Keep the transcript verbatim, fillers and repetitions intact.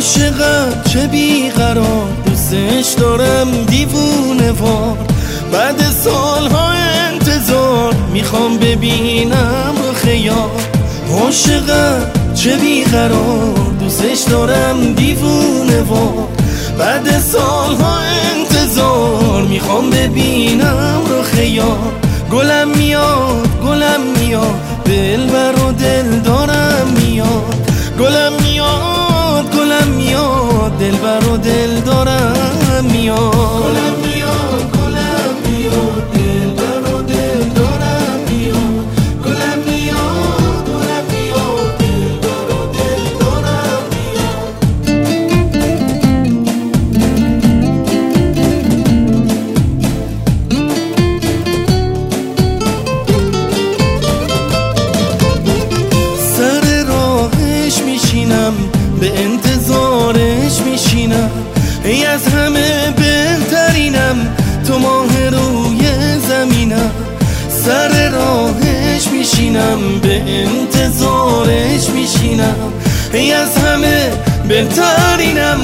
عاشقم چه بیقرار، دوستش دارم دیوونه وار. بعد سالها انتظار میخوام ببینم رخ یار. عاشقم چه بیقرار، دوستش دارم دیوونه وار. بعد سالها انتظار میخوام ببینم رخ یار. گلم میاد گلم میاد، دلبر و دل دارم میاد. گلم میاد گلم میاد، دلبر و دل دارم میاد. گلم میاد گلم میاد، دلبر و دل دارم میاد. گلم میاد گلم میاد، دلبر و دل دارم میاد. سر راهش میشینم، به انتظارش میشینم. ای از همه بهترینم، تو ماه روی زمینم. سر راهش میشینم، به انتظارش میشینم. ای از همه بهترینم.